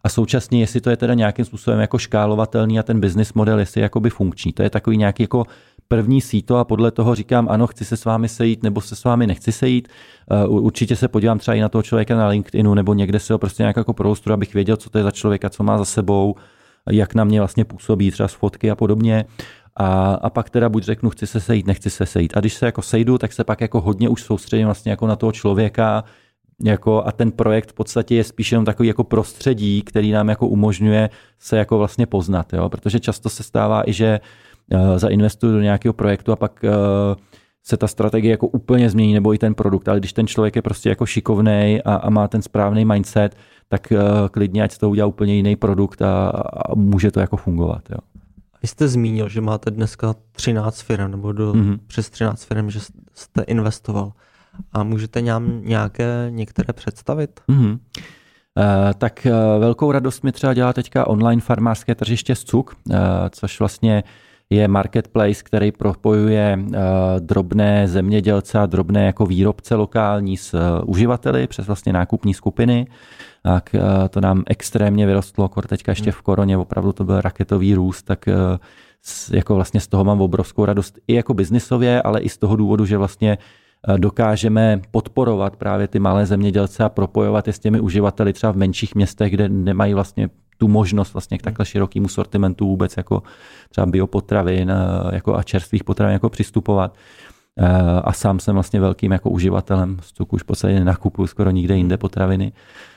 a současně, jestli to je teda nějakým způsobem jako škálovatelný a ten business model, jestli je jakoby funkční. To je takový nějaký jako první síto a podle toho říkám, ano, chci se s vámi sejít, nebo se s vámi nechci sejít. Určitě se podívám třeba i na toho člověka na LinkedInu, nebo někde si ho prostě nějak jako prostru, abych věděl, co to je za člověka, co má za sebou, jak na mě vlastně působí, třeba z fotky a podobně. A, a pak teda buď řeknu, chci se sejít, nechci se sejít. A když se jako sejdu, tak se pak jako hodně už soustředím vlastně jako na toho člověka, jako a ten projekt v podstatě je spíš jenom takový jako prostředí, který nám jako umožňuje se jako vlastně poznat, jo? Protože často se stává i, že uh, zainvestuju do nějakého projektu a pak uh, se ta strategie jako úplně změní, nebo i ten produkt, ale když ten člověk je prostě jako šikovnej a, a má ten správný mindset, tak uh, klidně ať z toho udělá úplně jiný produkt a, a může to jako fungovat, jo. Vy jste zmínil, že máte dneska třináct firm, nebo do, mm-hmm. přes třináct firm, že jste investoval. A můžete nám nějaké některé představit? Mm-hmm. Uh, tak uh, velkou radost mi třeba dělá teďka online farmářské tržiště Scuk, uh, což vlastně je marketplace, který propojuje uh, drobné zemědělce a drobné jako výrobce lokální s uh, uživateli přes vlastně nákupní skupiny. Tak uh, to nám extrémně vyrostlo, kor teďka ještě v koroně, opravdu to byl raketový růst, tak uh, s, jako vlastně z toho mám obrovskou radost i jako biznisově, ale i z toho důvodu, že vlastně dokážeme podporovat právě ty malé zemědělce a propojovat je s těmi uživateli třeba v menších městech, kde nemají vlastně tu možnost vlastně k takhle širokému sortimentu vůbec jako třeba biopotravin jako a čerstvých potravin jako přistupovat. A sám jsem vlastně velkým jako uživatelem Scuku, už v podstatě nenakupuju skoro nikde jinde potraviny.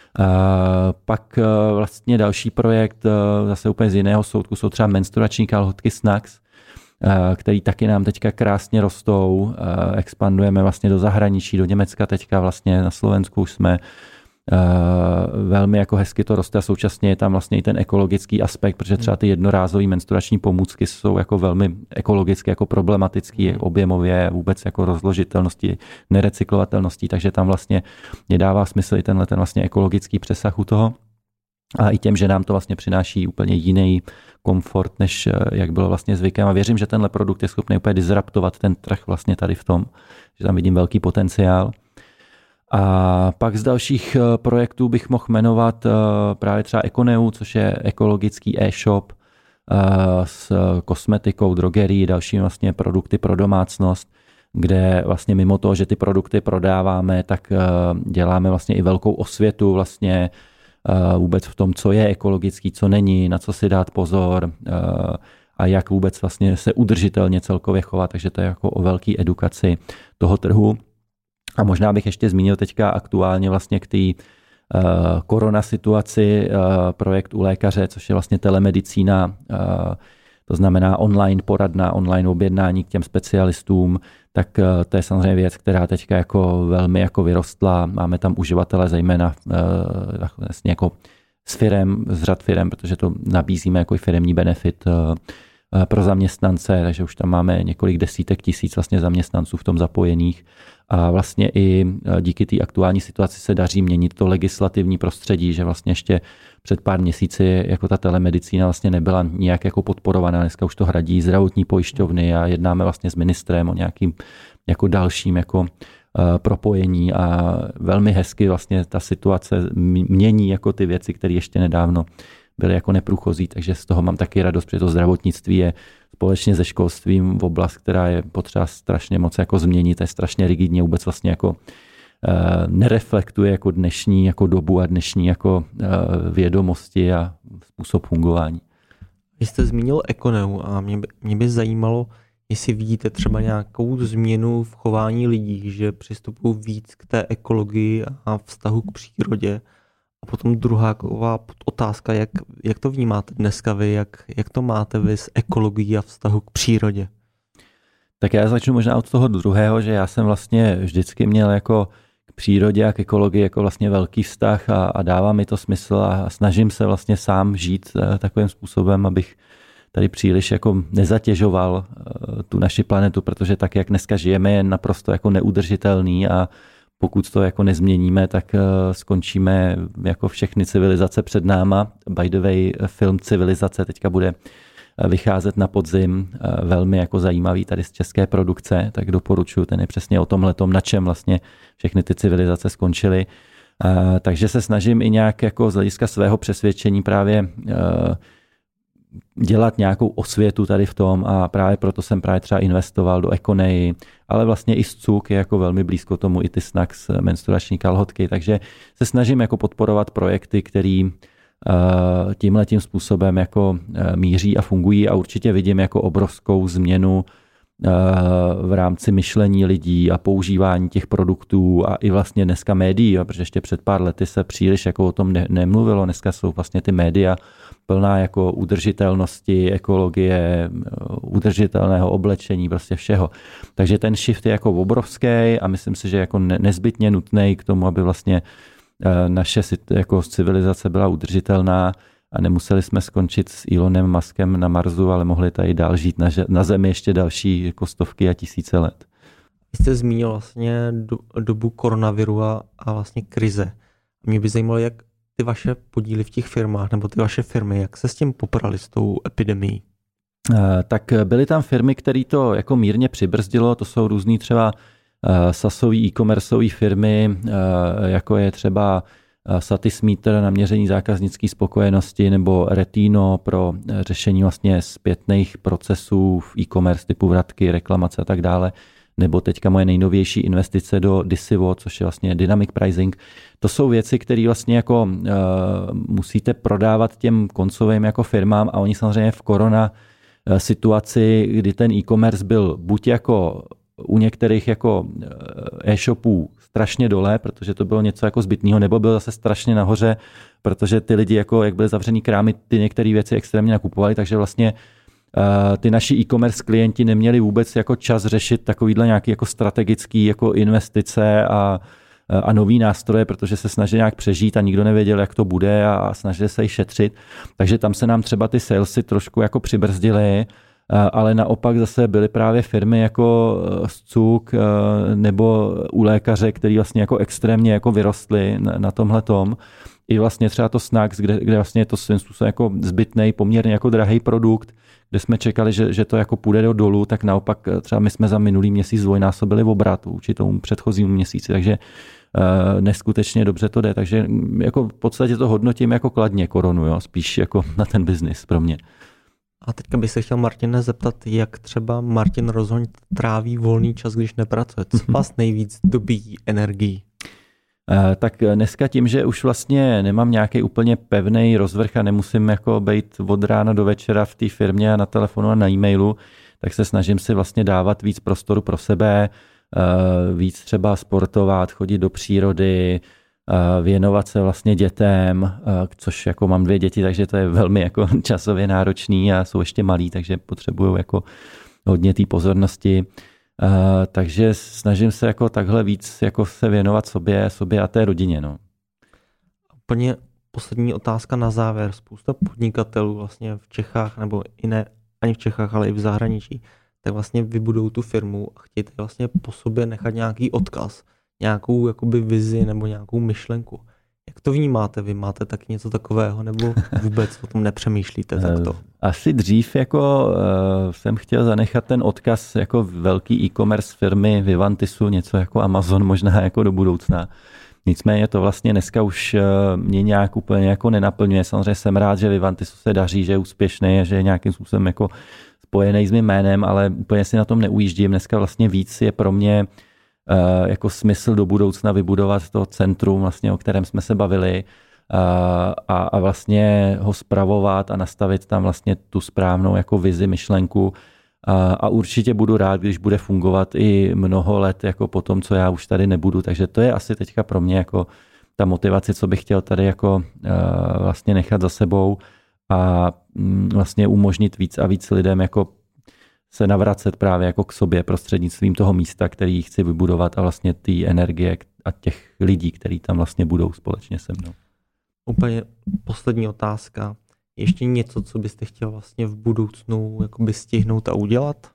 Pak vlastně další projekt zase úplně z jiného soudku jsou třeba menstruační kalhotky Snacks, který taky nám teďka krásně rostou, expandujeme vlastně do zahraničí, do Německa teďka vlastně na Slovensku už jsme, velmi jako hezky to roste a současně je tam vlastně i ten ekologický aspekt, protože třeba ty jednorázové menstruační pomůcky jsou jako velmi ekologicky jako problematický objemově, vůbec jako rozložitelnosti, nerecyklovatelností, takže tam vlastně nedává smysl i tenhle ten vlastně ekologický přesah u toho. A i těm, že nám to vlastně přináší úplně jiný komfort, než jak bylo vlastně zvykem. A věřím, že tenhle produkt je schopný úplně disruptovat ten trh vlastně tady v tom, že tam vidím velký potenciál. A pak z dalších projektů bych mohl jmenovat právě třeba Econeu, což je ekologický e-shop s kosmetikou, drogerií, dalšími vlastně produkty pro domácnost, kde vlastně mimo toho, že ty produkty prodáváme, tak děláme vlastně i velkou osvětu vlastně vůbec v tom, co je ekologický, co není, na co si dát pozor a jak vůbec vlastně se udržitelně celkově chovat, takže to je jako o velký edukaci toho trhu. A možná bych ještě zmínil teďka aktuálně vlastně k té uh, korona situaci uh, projekt u lékaře, což je vlastně telemedicína, uh, to znamená online poradna, online objednání k těm specialistům, tak uh, to je samozřejmě věc, která teďka jako velmi jako vyrostla. Máme tam uživatele zejména uh, vlastně jako s firem, z řad firem, protože to nabízíme jako i firemní benefit uh, pro zaměstnance, takže už tam máme několik desítek tisíc vlastně zaměstnanců v tom zapojených. A vlastně i díky té aktuální situaci se daří měnit to legislativní prostředí, že vlastně ještě před pár měsíci jako ta telemedicína vlastně nebyla nijak jako podporovaná. Dneska už to hradí zdravotní pojišťovny a jednáme vlastně s ministrem o nějakým jako dalším jako propojení a velmi hezky vlastně ta situace mění jako ty věci, které ještě nedávno byly jako neprůchozí, takže z toho mám taky radost, protože to zdravotnictví je společně se školstvím v oblast, která je potřeba strašně moc jako změnit, je strašně rigidně, vůbec vlastně jako uh, nereflektuje jako dnešní jako dobu a dnešní jako uh, vědomosti a způsob fungování. Vy jste zmínil Econeu a mě by, mě by zajímalo, jestli vidíte třeba nějakou změnu v chování lidí, že přistupují víc k té ekologii a vztahu k přírodě. A potom druhá otázka, jak, jak to vnímáte dneska vy, jak, jak to máte vy s ekologií a vztahu k přírodě? Tak já začnu možná od toho druhého, že já jsem vlastně vždycky měl jako k přírodě a k ekologii jako vlastně velký vztah a, a dává mi to smysl a snažím se vlastně sám žít takovým způsobem, abych tady příliš jako nezatěžoval tu naši planetu, protože tak, jak dneska žijeme, je naprosto jako neudržitelný a pokud to jako nezměníme, tak skončíme jako všechny civilizace před náma. By the way, film Civilizace teďka bude vycházet na podzim, velmi jako zajímavý tady z české produkce, tak doporučuji, ten je přesně o tomhletom, na čem vlastně všechny ty civilizace skončily. Takže se snažím i nějak jako z hlediska svého přesvědčení právě dělat nějakou osvětu tady v tom a právě proto jsem právě třeba investoval do Econej, ale vlastně i Scuk je jako velmi blízko tomu, i ty Snacks, menstruační kalhotky, takže se snažím jako podporovat projekty, který tímhletím způsobem jako míří a fungují a určitě vidím jako obrovskou změnu v rámci myšlení lidí a používání těch produktů a i vlastně dneska médií, protože ještě před pár lety se příliš jako o tom ne, nemluvilo, dneska jsou vlastně ty média plná jako udržitelnosti, ekologie, udržitelného oblečení, prostě všeho. Takže ten shift je jako obrovský a myslím si, že jako nezbytně nutný k tomu, aby vlastně naše jako civilizace byla udržitelná a nemuseli jsme skončit s Elonem Muskem na Marsu, ale mohli tady dál žít na, na Zemi ještě další jako stovky a tisíce let. Vy jste zmínil vlastně do, dobu koronaviru a, a vlastně krize. Mě by zajímalo, jak ty vaše podíly v těch firmách nebo ty vaše firmy, jak se s tím poprali s tou epidemií? Tak byly tam firmy, které to jako mírně přibrzdilo, to jsou různý třeba sasový e-commerceové firmy, jako je třeba Satismeter na měření zákaznické spokojenosti nebo Retino pro řešení vlastně zpětných procesů v e-commerce typu vratky, reklamace a tak dále. Nebo teďka moje nejnovější investice do Disivo, což je vlastně dynamic pricing. To jsou věci, které vlastně jako uh, musíte prodávat těm koncovým jako firmám a oni samozřejmě v korona situaci, kdy ten e-commerce byl buď jako u některých jako e-shopů strašně dole, protože to bylo něco jako zbytného, nebo byl zase strašně nahoře, protože ty lidi, jako jak byly zavřený krámy, ty některé věci extrémně nakupovali, takže vlastně uh, ty naši e-commerce klienti neměli vůbec jako čas řešit takovýhle nějaký jako strategický jako investice a, a nový nástroje, protože se snažili nějak přežít a nikdo nevěděl, jak to bude a, a snažili se jí šetřit. Takže tam se nám třeba ty salesy trošku jako přibrzdily, ale naopak zase byly právě firmy jako Scuk nebo u lékaře, který vlastně jako extrémně jako vyrostly na, na tomhletom. I vlastně třeba to Snacks, kde, kde vlastně je to svým způsobem jako zbytnej, poměrně jako drahý produkt, kde jsme čekali, že, že to jako půjde do dolů, tak naopak třeba my jsme za minulý měsíc dvojnásobili obrat vůči tomu předchozímu měsíci, takže uh, neskutečně dobře to jde. Takže jako v podstatě to hodnotím jako kladně koronu, jo? Spíš jako na ten biznis pro mě. A teďka bych se chtěl Martina zeptat, jak třeba Martin Rozhoň tráví volný čas, když nepracuje. Co vás nejvíc dobíjí energií? Tak dneska tím, že už vlastně nemám nějaký úplně pevný rozvrh a nemusím jako být od rána do večera v té firmě a na telefonu a na e-mailu, tak se snažím si vlastně dávat víc prostoru pro sebe, víc třeba sportovat, chodit do přírody, věnovat se vlastně dětem, což jako mám dvě děti, takže to je velmi jako časově náročný a jsou ještě malí, takže potřebují jako hodně té pozornosti. Uh, takže snažím se jako takhle víc jako se věnovat sobě, sobě a té rodině. No. Úplně poslední otázka na závěr. Spousta podnikatelů vlastně v Čechách, nebo i ne ani v Čechách, ale i v zahraničí, tak vlastně vybudou tu firmu a chtějí vlastně po sobě nechat nějaký odkaz, nějakou jakoby vizi nebo nějakou myšlenku. Jak to vnímáte? Vy máte taky něco takového nebo vůbec o tom nepřemýšlíte takto? Asi dřív jako uh, jsem chtěl zanechat ten odkaz jako velký e-commerce firmy Vivantisu, něco jako Amazon možná jako do budoucna. Nicméně to vlastně dneska už uh, mě nějak úplně jako nenaplňuje. Samozřejmě jsem rád, že Vivantisu se daří, že je úspěšný a že je nějakým způsobem jako spojený s mým jménem, ale úplně si na tom neujíždím. Dneska vlastně víc je pro mě Uh, jako smysl do budoucna vybudovat to centrum, vlastně, o kterém jsme se bavili uh, a, a vlastně ho spravovat a nastavit tam vlastně tu správnou jako vizi, myšlenku uh, a určitě budu rád, když bude fungovat i mnoho let jako po tom, co já už tady nebudu, takže to je asi teďka pro mě jako ta motivace, co bych chtěl tady jako uh, vlastně nechat za sebou a um, vlastně umožnit víc a víc lidem jako se navracet právě jako k sobě prostřednictvím toho místa, který chci vybudovat a vlastně té energie a těch lidí, kteří tam vlastně budou společně se mnou. Úplně poslední otázka. Ještě něco, co byste chtěl vlastně v budoucnu jakoby stihnout a udělat?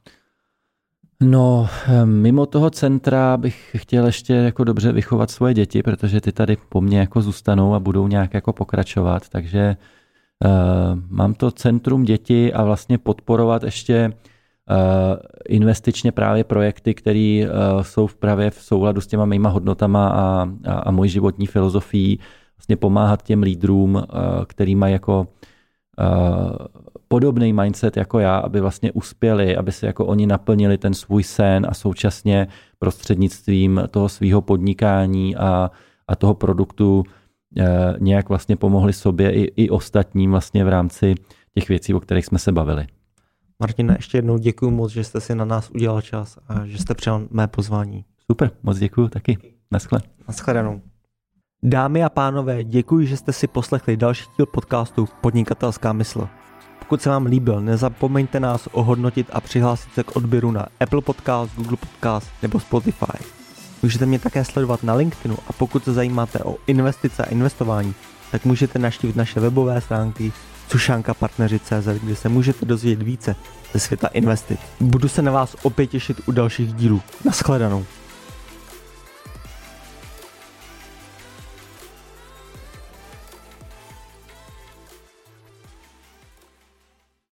No, mimo toho centra bych chtěl ještě jako dobře vychovat svoje děti, protože ty tady po mně jako zůstanou a budou nějak jako pokračovat, takže uh, mám to centrum děti a vlastně podporovat ještě investičně právě projekty, které jsou právě v souladu s těma mýma hodnotama a, a, a mojí životní filozofií, vlastně pomáhat těm lídrům, který mají jako podobný mindset jako já, aby vlastně uspěli, aby si jako oni naplnili ten svůj sen a současně prostřednictvím toho svého podnikání a, a toho produktu nějak vlastně pomohli sobě i, i ostatním vlastně v rámci těch věcí, o kterých jsme se bavili. Martine, ještě jednou děkuji moc, že jste si na nás udělal čas a že jste přijal mé pozvání. Super, moc děkuji taky. Naschle. Naschledanou. Dámy a pánové, děkuji, že jste si poslechli další díl podcastu Podnikatelská mysl. Pokud se vám líbil, nezapomeňte nás ohodnotit a přihlásit se k odběru na Apple Podcast, Google Podcast nebo Spotify. Můžete mě také sledovat na LinkedInu a pokud se zajímáte o investice a investování, tak můžete navštívit naše webové stránky sušankapartneři tečka cé zet, kde se můžete dozvědět více ze světa investic. Budu se na vás opět těšit u dalších dílů. Naschledanou.